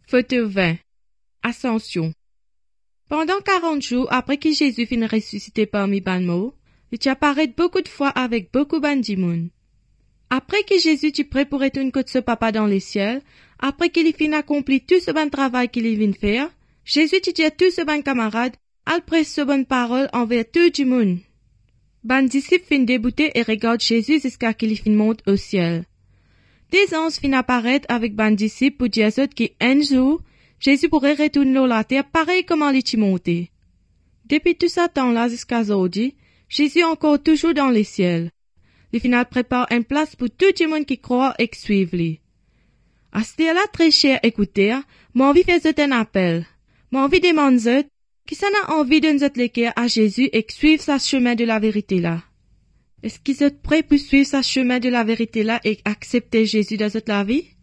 Photo 20. Ascension. Pendant 40 jours après que Jésus finit ressuscité parmi ban morts, il apparaît beaucoup de fois avec beaucoup bandimoun. Après que Jésus est prêt pour retourner côté ce papa dans les ciels, après qu'il ait fini accompli tout ce bon travail qu'il vient faire, Jésus dit à tous ses bon camarades, al presse ce bonne parole envers tout le monde. Ban disciples fin débouter et regardent Jésus jusqu'à qu'il fin monte au ciel. Des anges fin apparaître avec ban disciples pour dire qu'un jour, Jésus pourrait retourner sur la terre pareil comme il est monté. Depuis tout ce temps-là jusqu'à aujourd'hui, Jésus est encore toujours dans les ciels. Le final prépare une place pour tout le monde qui croit et qui suit lui. À ce temps-là, très cher écouteur, moi envie faire un appel. Moi envie demander qui s'en a envie de nous l'équerre à Jésus et suivre sa chemin de la vérité là. Est-ce qu'ils sont prêts pour suivre sa chemin de la vérité là et accepter Jésus dans cette la vie?